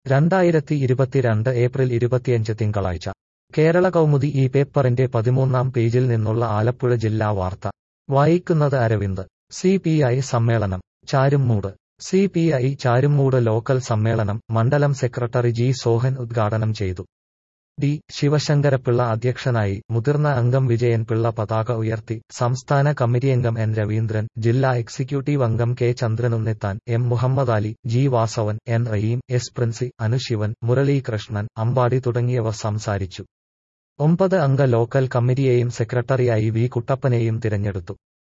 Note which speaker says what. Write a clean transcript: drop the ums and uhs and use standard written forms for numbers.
Speaker 1: 2022 April 25 തിങ്കളാഴ്ച കേരള കൗമുദി ഈ പേപ്പറിന്റെ 13-ാം പേജിൽ നിന്നുള്ള ആലപ്പുഴ ജില്ലാ വാർത്ത വായിക്കുന്നത് അരവിന്ദ്. CPI സമ്മേളനം ചാരുമ്മൂട്. CPI ചാരുമ്മൂട് ലോക്കൽ സമ്മേളനം മണ്ഡലം സെക്രട്ടറി ജി സോഹൻ ഉദ്ഘാടനം ചെയ്തു. ഡി. ശിവശങ്കരപ്പിള്ള അധ്യക്ഷനായി. മുതിർന്ന അംഗം വിജയൻ പിള്ള പതാക ഉയർത്തി. സംസ്ഥാന കമ്മിറ്റിയംഗം എൻ രവീന്ദ്രൻ, ജില്ലാ എക്സിക്യൂട്ടീവ് അംഗം K Chandranunnithan, M Muhammadali, G Vasavan, N Rahim, S Princy, Anushivan, Muralikrishnan, Ambadi തുടങ്ങിയവർ സംസാരിച്ചു. 9 അംഗ ലോക്കൽ കമ്മിറ്റിയെയും സെക്രട്ടറിയായി വി കുട്ടപ്പനെയും തിരഞ്ഞെടുത്തു.